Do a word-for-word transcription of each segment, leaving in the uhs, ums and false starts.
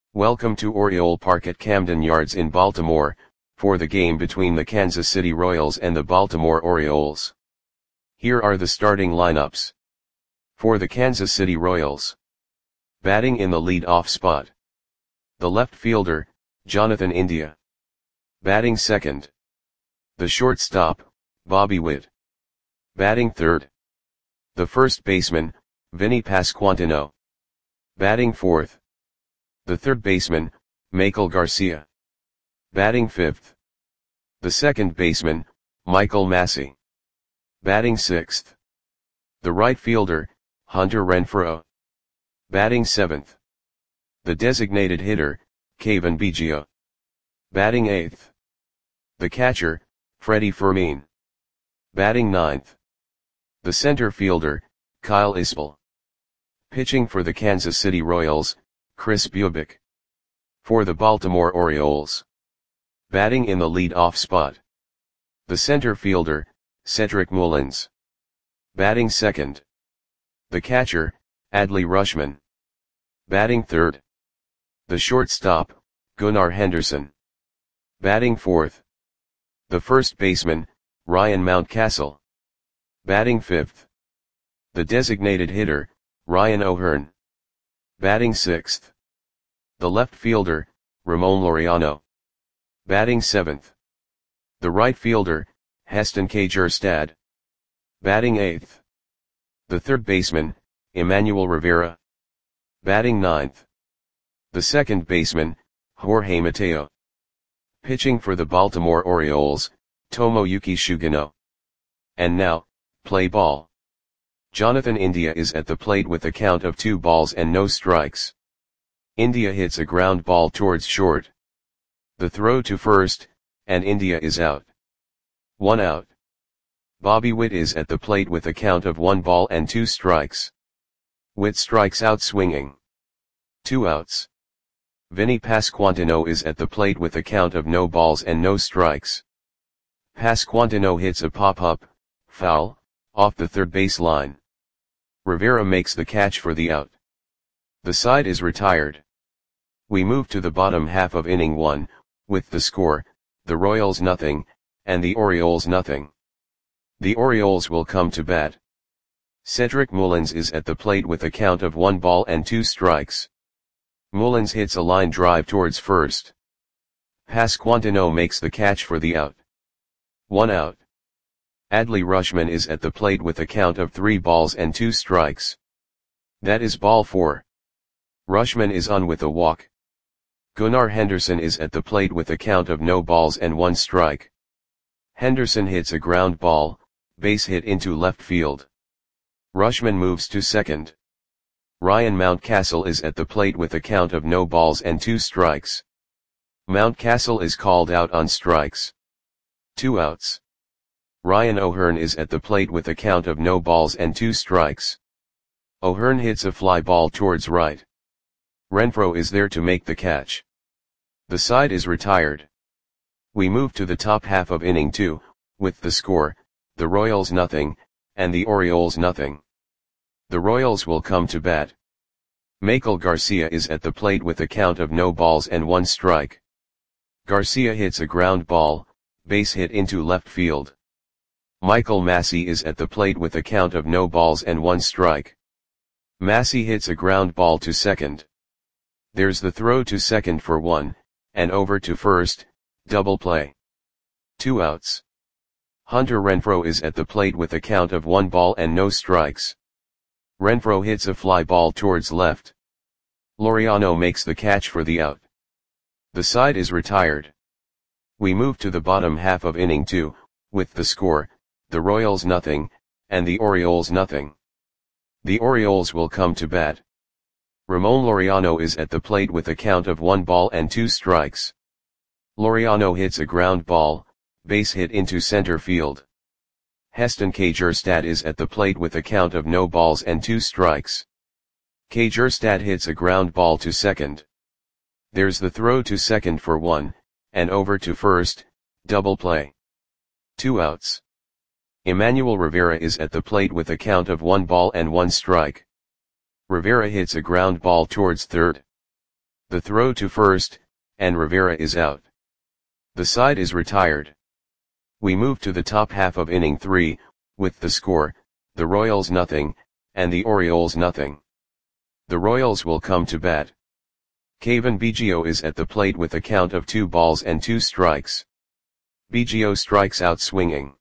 Welcome to Oriole Park at Camden Yards in Baltimore, for the game between the Kansas City Royals and the Baltimore Orioles. Here are the starting lineups. For the Kansas City Royals. Batting in the lead-off spot. The left fielder, Jonathan India. Batting second. The shortstop, Bobby Witt. Batting third. The first baseman, Vinny Pasquantino. Batting fourth. The third baseman, Maikel Garcia. Batting fifth. The second baseman, Michael Massey. Batting sixth. The right fielder, Hunter Renfroe. Batting seventh. The designated hitter, Cavan Biggio. Batting eighth. The catcher, Freddie Fermin. Batting ninth. The center fielder, Kyle Isbell. Pitching for the Kansas City Royals, Kris Bubic. For the Baltimore Orioles. Batting in the lead-off spot. The center fielder, Cedric Mullins. Batting second. The catcher, Adley Rutschman. Batting third. The shortstop, Gunnar Henderson. Batting fourth. The first baseman, Ryan Mountcastle. Batting fifth. The designated hitter, Ryan O'Hearn. Batting sixth. The left fielder, Ramon Laureano. Batting seventh. The right fielder, Heston Kjerstad. Batting eighth. The third baseman, Emmanuel Rivera. Batting ninth. The second baseman, Jorge Mateo. Pitching for the Baltimore Orioles, Tomoyuki Sugino. And now, play ball. Jonathan India is at the plate with a count of two balls and no strikes. India hits a ground ball towards short. The throw to first, and India is out. One out. Bobby Witt is at the plate with a count of one ball and two strikes. Witt strikes out swinging. Two outs. Vinny Pasquantino is at the plate with a count of no balls and no strikes. Pasquantino hits a pop-up, foul, off the third base line. Rivera makes the catch for the out. The side is retired. We move to the bottom half of inning one, with the score, the Royals nothing, and the Orioles nothing. The Orioles will come to bat. Cedric Mullins is at the plate with a count of one ball and two strikes. Mullins hits a line drive towards first. Pasquantino makes the catch for the out. One out. Adley Rutschman is at the plate with a count of three balls and two strikes. That is ball four. Rutschman is on with a walk. Gunnar Henderson is at the plate with a count of no balls and one strike. Henderson hits a ground ball, base hit into left field. Rutschman moves to second. Ryan Mountcastle is at the plate with a count of no balls and two strikes. Mountcastle is called out on strikes. Two outs. Ryan O'Hearn is at the plate with a count of no balls and two strikes. O'Hearn hits a fly ball towards right. Renfroe is there to make the catch. The side is retired. We move to the top half of inning two, with the score, the Royals nothing, and the Orioles nothing. The Royals will come to bat. Maikel Garcia is at the plate with a count of no balls and one strike. Garcia hits a ground ball, base hit into left field. Michael Massey is at the plate with a count of no balls and one strike. Massey hits a ground ball to second. There's the throw to second for one, and over to first, double play. Two outs. Hunter Renfroe is at the plate with a count of one ball and no strikes. Renfroe hits a fly ball towards left. Laureano makes the catch for the out. The side is retired. We move to the bottom half of inning two, with the score, the Royals nothing, and the Orioles nothing. The Orioles will come to bat. Ramon Laureano is at the plate with a count of one ball and two strikes. Laureano hits a ground ball, base hit into center field. Heston Kjerstad is at the plate with a count of no balls and two strikes. Kjerstad hits a ground ball to second. There's the throw to second for one, and over to first, double play. Two outs. Emmanuel Rivera is at the plate with a count of one ball and one strike. Rivera hits a ground ball towards third. The throw to first, and Rivera is out. The side is retired. We move to the top half of inning three, with the score, the Royals nothing, and the Orioles nothing. The Royals will come to bat. Cavan Biggio is at the plate with a count of two balls and two strikes. Biggio strikes out swinging.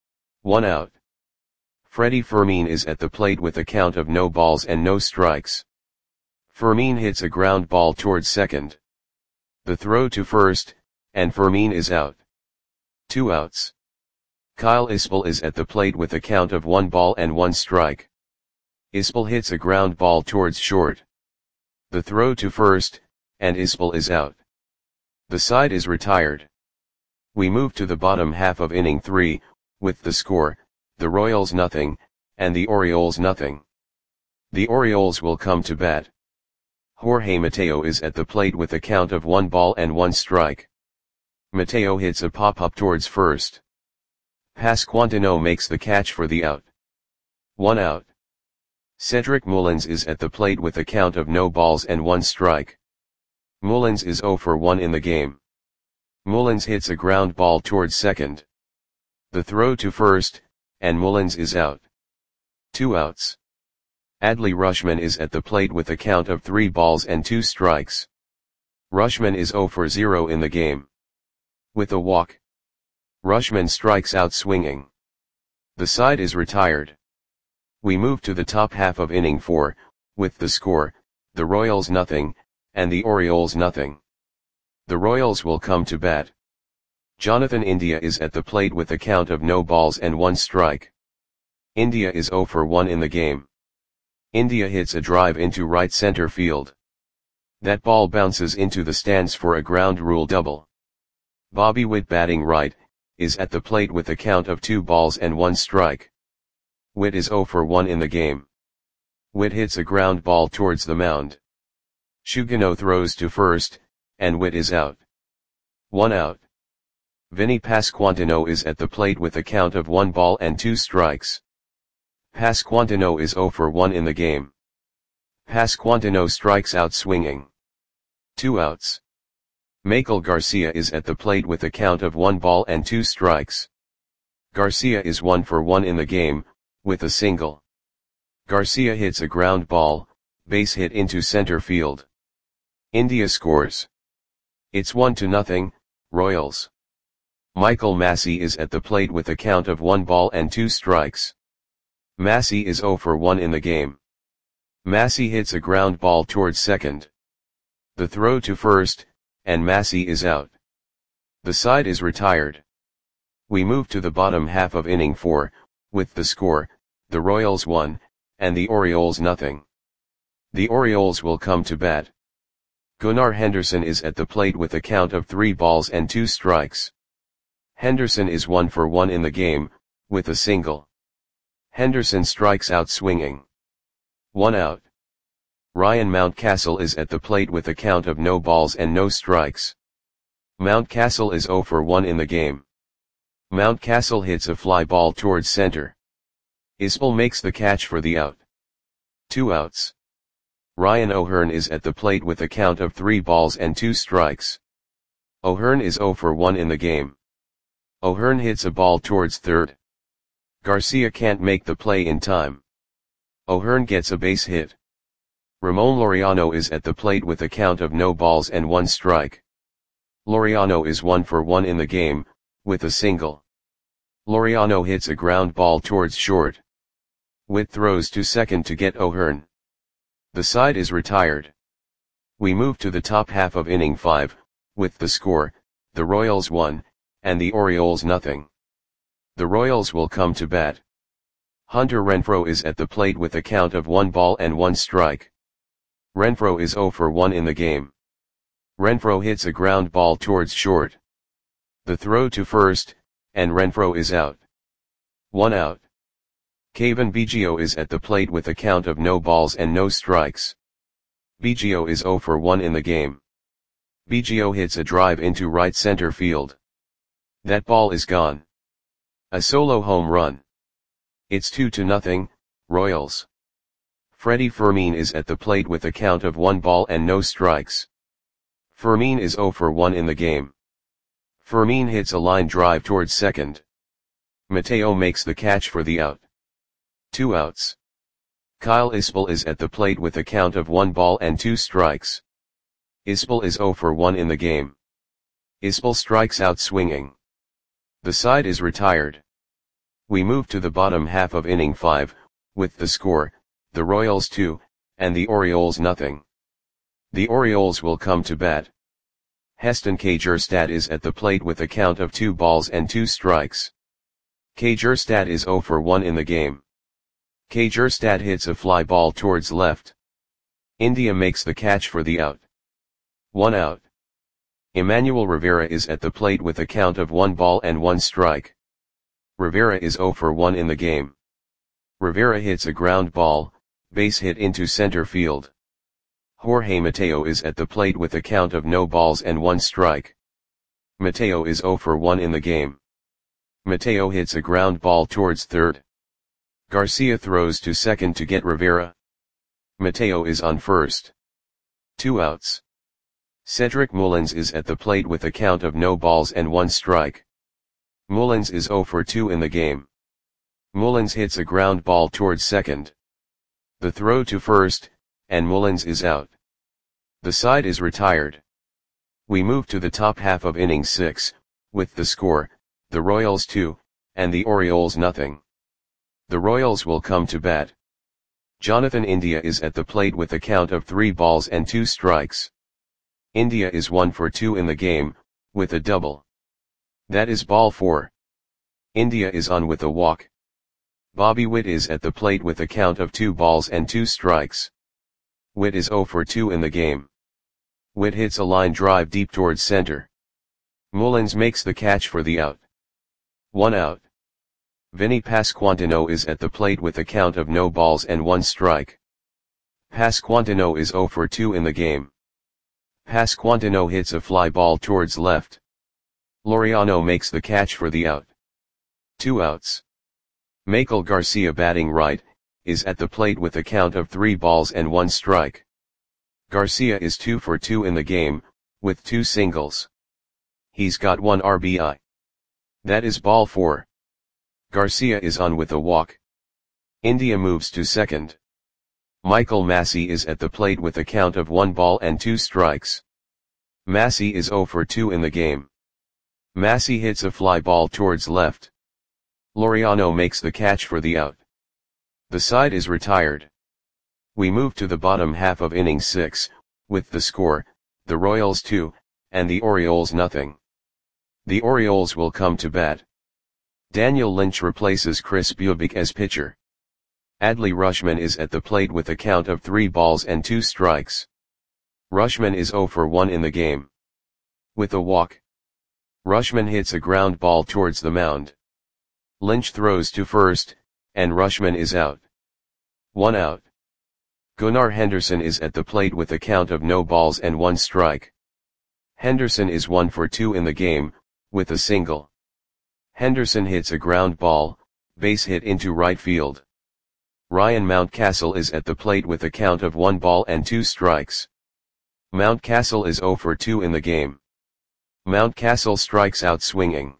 One out. Freddie Fermin is at the plate with a count of no balls and no strikes. Fermin hits a ground ball towards second. The throw to first, and Fermin is out. Two outs. Kyle Isbell is at the plate with a count of one ball and one strike. Isbell hits a ground ball towards short. The throw to first, and Isbell is out. The side is retired. We move to the bottom half of inning three, with the score, the Royals nothing, and the Orioles nothing. The Orioles will come to bat. Jorge Mateo is at the plate with a count of one ball and one strike. Mateo hits a pop-up towards first. Pasquantino makes the catch for the out. One out. Cedric Mullins is at the plate with a count of no balls and one strike. Mullins is zero for one in the game. Mullins hits a ground ball towards second. The throw to first, and Mullins is out. Two outs. Adley Rutschman is at the plate with a count of three balls and two strikes. Rutschman is zero for zero in the game. With a walk, Rutschman strikes out swinging. The side is retired. We move to the top half of inning four, with the score, the Royals nothing, and the Orioles nothing. The Royals will come to bat. Jonathan India is at the plate with a count of no balls and one strike. India is zero for one in the game. India hits a drive into right center field. That ball bounces into the stands for a ground rule double. Bobby Witt, batting right, is at the plate with a count of two balls and one strike. Witt is zero for one in the game. Witt hits a ground ball towards the mound. Shugano throws to first, and Witt is out. One out. Vinny Pasquantino is at the plate with a count of one ball and two strikes. Pasquantino is zero for one in the game. Pasquantino strikes out swinging. Two outs. Michael Garcia is at the plate with a count of one ball and two strikes. Garcia is one for one in the game, with a single. Garcia hits a ground ball, base hit into center field. India scores. It's one to nothing, Royals. Michael Massey is at the plate with a count of one ball and two strikes. Massey is zero for one in the game. Massey hits a ground ball towards second. The throw to first, and Massey is out. The side is retired. We move to the bottom half of inning four, with the score, the Royals one, and the Orioles nothing. The Orioles will come to bat. Gunnar Henderson is at the plate with a count of three balls and two strikes. Henderson is one for one in the game, with a single. Henderson strikes out swinging. One out. Ryan Mountcastle is at the plate with a count of no balls and no strikes. Mountcastle is zero for one in the game. Mountcastle hits a fly ball towards center. Isbell makes the catch for the out. Two outs. Ryan O'Hearn is at the plate with a count of three balls and two strikes. O'Hearn is zero for one in the game. O'Hearn hits a ball towards third. Garcia can't make the play in time. O'Hearn gets a base hit. Ramon Laureano is at the plate with a count of no balls and one strike. Laureano is one for one in the game, with a single. Laureano hits a ground ball towards short. Witt throws to second to get O'Hearn. The side is retired. We move to the top half of inning five, with the score, the Royals one, and the Orioles nothing. The Royals will come to bat. Hunter Renfroe is at the plate with a count of one ball and one strike. Renfroe is zero for one in the game. Renfroe hits a ground ball towards short. The throw to first, and Renfroe is out. One out. Cavan Biggio is at the plate with a count of no balls and no strikes. Biggio is zero for one in the game. Biggio hits a drive into right center field. That ball is gone. A solo home run. It's two to nothing, Royals. Freddie Fermin is at the plate with a count of one ball and no strikes. Fermin is zero for one in the game. Fermin hits a line drive towards second. Mateo makes the catch for the out. Two outs. Kyle Isbell is at the plate with a count of one ball and two strikes. Isbell is zero for one in the game. Isbell strikes out swinging. The side is retired. We move to the bottom half of inning five, with the score, the Royals two, and the Orioles nothing. The Orioles will come to bat. Heston Kjerstad is at the plate with a count of two balls and two strikes. Kjerstad is zero for one in the game. Kjerstad hits a fly ball towards left. India makes the catch for the out. One out. Emmanuel Rivera is at the plate with a count of one ball and one strike. Rivera is zero for one in the game. Rivera hits a ground ball, base hit into center field. Jorge Mateo is at the plate with a count of no balls and one strike. Mateo is zero for one in the game. Mateo hits a ground ball towards third. Garcia throws to second to get Rivera. Mateo is on first. Two outs. Cedric Mullins is at the plate with a count of no balls and one strike. Mullins is zero for two in the game. Mullins hits a ground ball towards second. The throw to first, and Mullins is out. The side is retired. We move to the top half of inning six, with the score, the Royals two, and the Orioles nothing. The Royals will come to bat. Jonathan India is at the plate with a count of three balls and two strikes. India is one for two in the game, with a double. That is ball four. India is on with a walk. Bobby Witt is at the plate with a count of two balls and two strikes. Witt is zero for two in the game. Witt hits a line drive deep towards center. Mullins makes the catch for the out. One out. Vinny Pasquantino is at the plate with a count of no balls and one strike. Pasquantino is zero for two in the game. Pasquantino hits a fly ball towards left. Laureano makes the catch for the out. Two outs. Michael Garcia, batting right, is at the plate with a count of three balls and one strike. Garcia is two for two in the game, with two singles. He's got one R B I. That is ball four. Garcia is on with a walk. India moves to second. Michael Massey is at the plate with a count of one ball and two strikes. Massey is zero for two in the game. Massey hits a fly ball towards left. Laureano makes the catch for the out. The side is retired. We move to the bottom half of inning six, with the score, the Royals two, and the Orioles nothing. The Orioles will come to bat. Daniel Lynch replaces Chris Bubic as pitcher. Adley Rutschman is at the plate with a count of three balls and two strikes. Rutschman is zero for one in the game. With a walk. Rutschman hits a ground ball towards the mound. Lynch throws to first, and Rutschman is out. One out. Gunnar Henderson is at the plate with a count of no balls and one strike. Henderson is one for two in the game, with a single. Henderson hits a ground ball, base hit into right field. Ryan Mountcastle is at the plate with a count of one ball and two strikes. Mountcastle is zero for two in the game. Mountcastle strikes out swinging.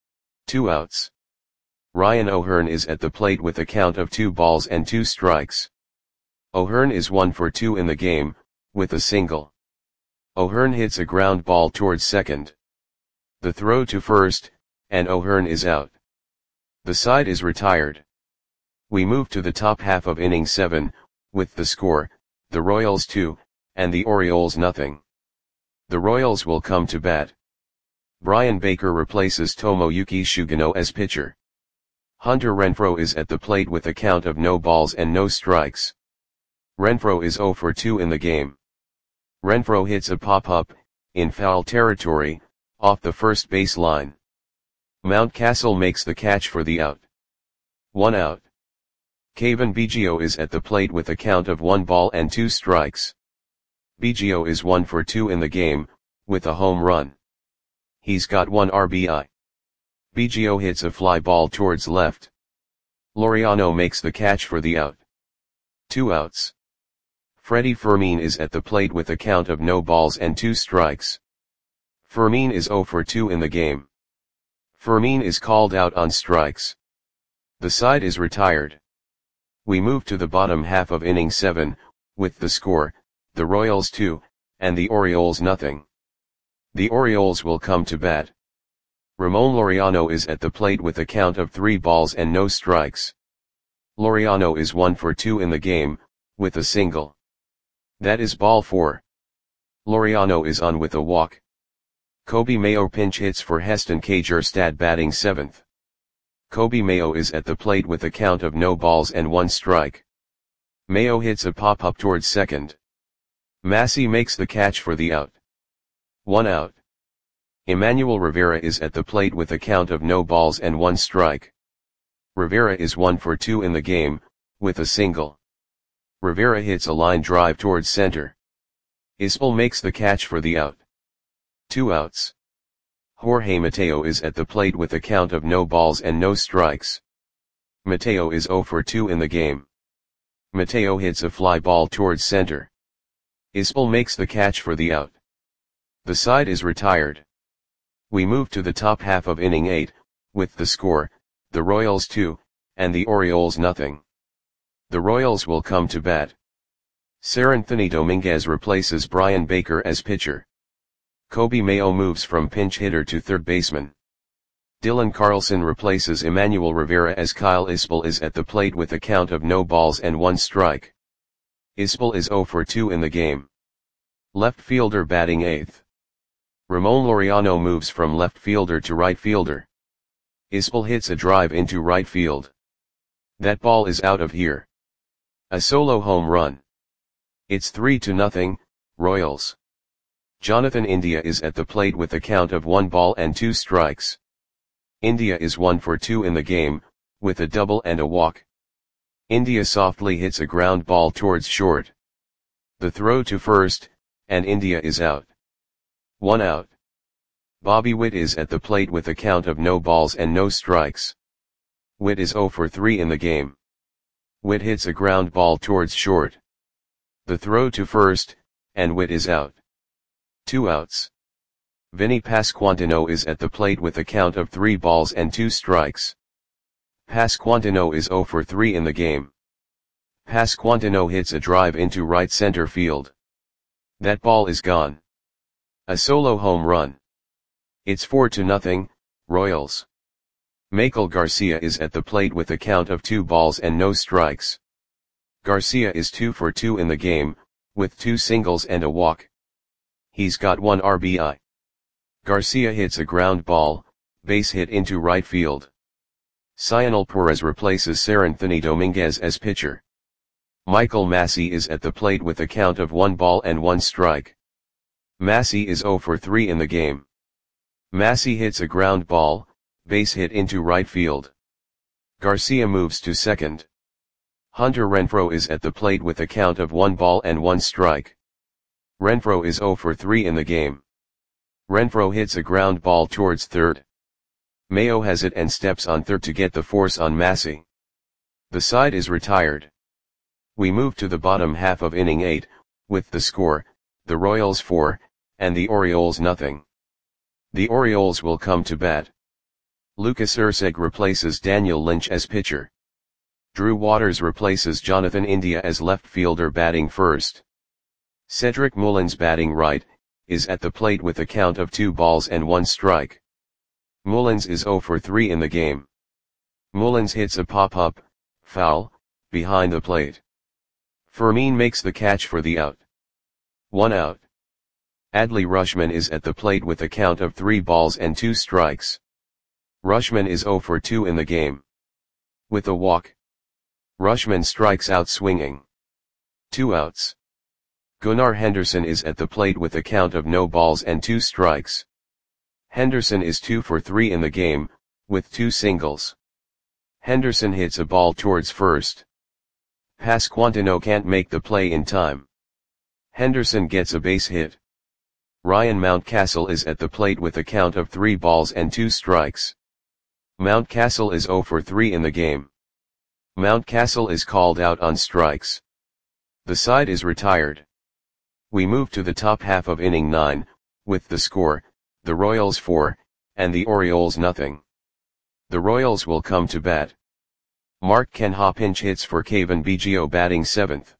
Two outs. Ryan O'Hearn is at the plate with a count of two balls and two strikes. O'Hearn is one for two in the game, with a single. O'Hearn hits a ground ball towards second. The throw to first, and O'Hearn is out. The side is retired. We move to the top half of inning seven, with the score, the Royals two, and the Orioles nothing. The Royals will come to bat. Brian Baker replaces Tomoyuki Sugano as pitcher. Hunter Renfroe is at the plate with a count of no balls and no strikes. Renfroe is zero for two in the game. Renfroe hits a pop-up, in foul territory, off the first base line. Mountcastle makes the catch for the out. One out. Kevin Biggio is at the plate with a count of one ball and two strikes. Biggio is one for two in the game, with a home run. He's got one R B I. Biggio hits a fly ball towards left. Laureano makes the catch for the out. Two outs. Freddie Fermin is at the plate with a count of no balls and two strikes. Fermin is zero for two in the game. Fermin is called out on strikes. The side is retired. We move to the bottom half of inning seven, with the score, the Royals two, and the Orioles nothing. The Orioles will come to bat. Ramon Laureano is at the plate with a count of three balls and no strikes. Laureano is one for two in the game, with a single. That is ball four. Laureano is on with a walk. Kobe Mayo pinch hits for Heston Kjerstad batting seventh. Kobe Mayo is at the plate with a count of no balls and one strike. Mayo hits a pop-up towards second. Massey makes the catch for the out. One out. Emmanuel Rivera is at the plate with a count of no balls and one strike. Rivera is one for two in the game, with a single. Rivera hits a line drive towards center. Isbell makes the catch for the out. Two outs. Jorge Mateo is at the plate with a count of no balls and no strikes. Mateo is zero for two in the game. Mateo hits a fly ball towards center. Isbell makes the catch for the out. The side is retired. We move to the top half of inning eight, with the score, the Royals two, and the Orioles nothing. The Royals will come to bat. Seranthony Dominguez replaces Brian Baker as pitcher. Kobe Mayo moves from pinch hitter to third baseman. Dylan Carlson replaces Emmanuel Rivera as Kyle Isbell is at the plate with a count of no balls and one strike. Isbell is zero for two in the game. Left fielder batting eighth. Ramon Laureano moves from left fielder to right fielder. Isbell hits a drive into right field. That ball is out of here. A solo home run. It's three to nothing, Royals. Jonathan India is at the plate with a count of one ball and two strikes. India is one for two in the game, with a double and a walk. India softly hits a ground ball towards short. The throw to first, and India is out. One out. Bobby Witt is at the plate with a count of no balls and no strikes. Witt is zero for three in the game. Witt hits a ground ball towards short. The throw to first, and Witt is out. Two outs. Vinny Pasquantino is at the plate with a count of three balls and two strikes. Pasquantino is zero for three in the game. Pasquantino hits a drive into right center field. That ball is gone. A solo home run. It's four to nothing, Royals. Michael Garcia is at the plate with a count of two balls and no strikes. Garcia is two for two in the game, with two singles and a walk. He's got one R B I. Garcia hits a ground ball, base hit into right field. Cionel Perez replaces Seranthony Dominguez as pitcher. Michael Massey is at the plate with a count of one ball and one strike. Massey is zero for three in the game. Massey hits a ground ball, base hit into right field. Garcia moves to second. Hunter Renfroe is at the plate with a count of one ball and one strike. Renfroe is zero for three in the game. Renfroe hits a ground ball towards third. Mayo has it and steps on third to get the force on Massey. The side is retired. We move to the bottom half of inning eight, with the score, the Royals four, and the Orioles nothing. The Orioles will come to bat. Lucas Erceg replaces Daniel Lynch as pitcher. Drew Waters replaces Jonathan India as left fielder batting first. Cedric Mullins batting right, is at the plate with a count of two balls and one strike. Mullins is zero for three in the game. Mullins hits a pop-up, foul, behind the plate. Fermin makes the catch for the out. One out. Adley Rutschman is at the plate with a count of three balls and two strikes. Rutschman is zero for two in the game. With a walk. Rutschman strikes out swinging. Two outs. Gunnar Henderson is at the plate with a count of no balls and two strikes. Henderson is two for three in the game, with two singles. Henderson hits a ball towards first. Pasquantino can't make the play in time. Henderson gets a base hit. Ryan Mountcastle is at the plate with a count of three balls and two strikes. Mountcastle is zero for three in the game. Mountcastle is called out on strikes. The side is retired. We move to the top half of inning nine, with the score, the Royals four, and the Orioles nothing. The Royals will come to bat. Mark Canha pinch hits for Cavan Biggio batting seventh.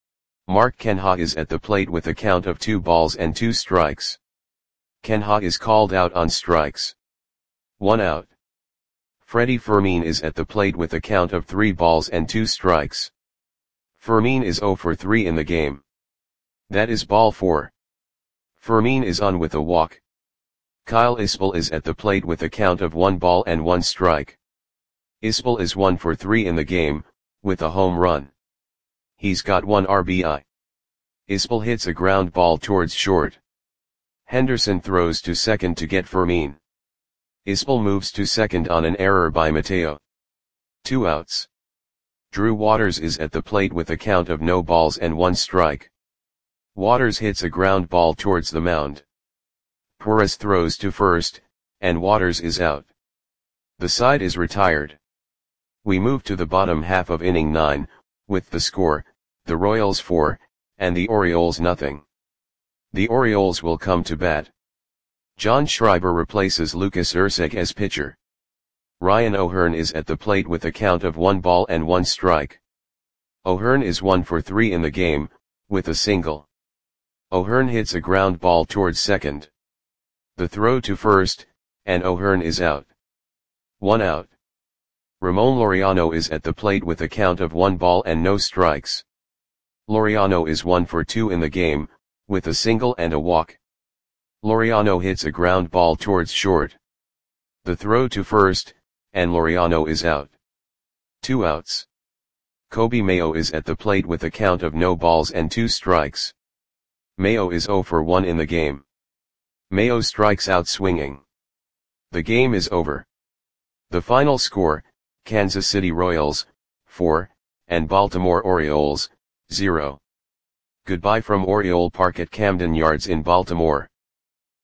Mark Canha is at the plate with a count of two balls and two strikes. Canha is called out on strikes. One out. Freddie Fermin is at the plate with a count of three balls and two strikes. Fermin is zero for three in the game. That is ball four. Fermin is on with a walk. Kyle Isbell is at the plate with a count of one ball and one strike. Isbell is one for three in the game, with a home run. He's got one R B I. Isbell hits a ground ball towards short. Henderson throws to second to get Fermin. Isbell moves to second on an error by Mateo. Two outs. Drew Waters is at the plate with a count of no balls and one strike. Waters hits a ground ball towards the mound. Perez throws to first, and Waters is out. The side is retired. We move to the bottom half of inning nine, with the score, the Royals four, and the Orioles nothing. The Orioles will come to bat. John Schreiber replaces Lucas Erceg as pitcher. Ryan O'Hearn is at the plate with a count of one ball and one strike. O'Hearn is one for three in the game, with a single. O'Hearn hits a ground ball towards second. The throw to first, and O'Hearn is out. One out. Ramon Laureano is at the plate with a count of one ball and no strikes. Laureano is one for two in the game, with a single and a walk. Laureano hits a ground ball towards short. The throw to first, and Laureano is out. Two outs. Kobe Mayo is at the plate with a count of no balls and two strikes. Mayo is zero for one in the game. Mayo strikes out swinging. The game is over. The final score, Kansas City Royals, four, and Baltimore Orioles, zero. Goodbye from Oriole Park at Camden Yards in Baltimore.